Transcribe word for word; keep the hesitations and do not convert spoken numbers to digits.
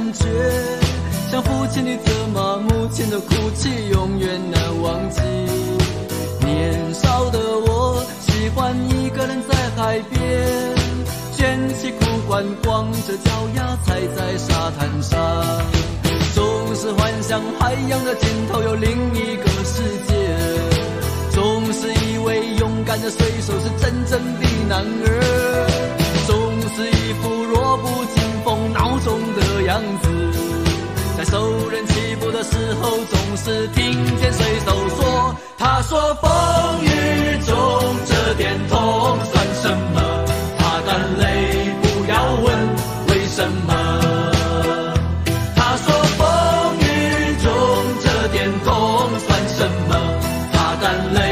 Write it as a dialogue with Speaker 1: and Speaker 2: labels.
Speaker 1: 觉，像父亲的责骂，母亲的哭泣，永远难忘记。年少的我喜欢一个人在海边，卷起裤管，光着脚丫踩在沙滩上，总是幻想海洋的尽头有另一个世界，总是以为勇敢的水手是真正的男儿，总是一副弱不禁风孬种的样子，在受人欺负的时候总是听见水手说，他说风雨中这点痛算什么，擦干泪不要问为什么，他说风雨中这点痛算什么，擦干泪